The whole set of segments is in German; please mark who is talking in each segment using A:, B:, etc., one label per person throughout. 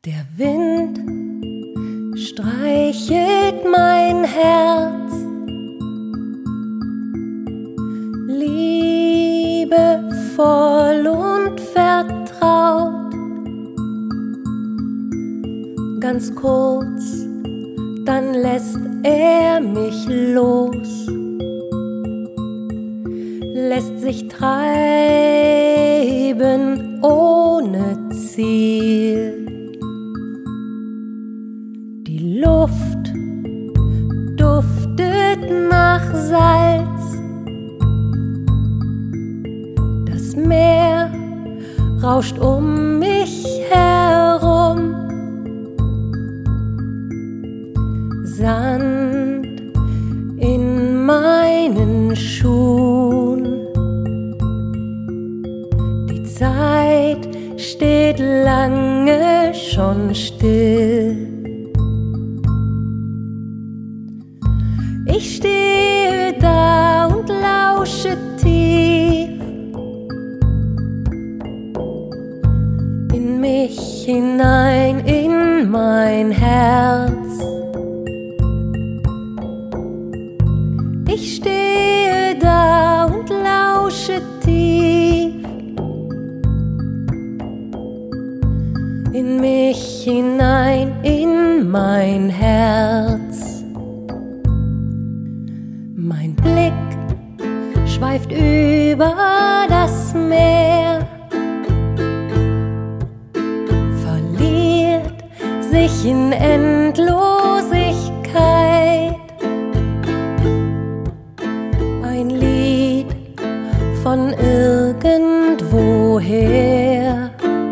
A: Der Wind streichelt mein Herz, liebevoll und vertraut. Ganz kurz, dann lässt er mich los, lässt sich treiben ohne Ziel. Die Luft duftet nach Salz, das Meer rauscht um mich herum, Sand in meinen Schuhen. Die Zeit steht lange schon still. Ich stehe da und lausche tief in mich hinein, in mein Herz. Ich stehe da und lausche tief in mich hinein, in mein Herz. Mein Blick schweift über das Meer, verliert sich in Endlosigkeit. Ein Lied von irgendwoher,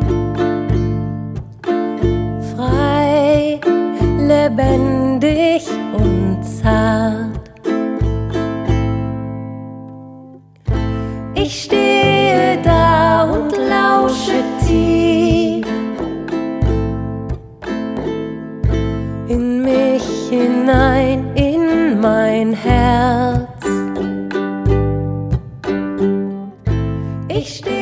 A: frei, lebendig und zart. Ich stehe da und lausche tief in mich hinein, in mein Herz. Ich stehe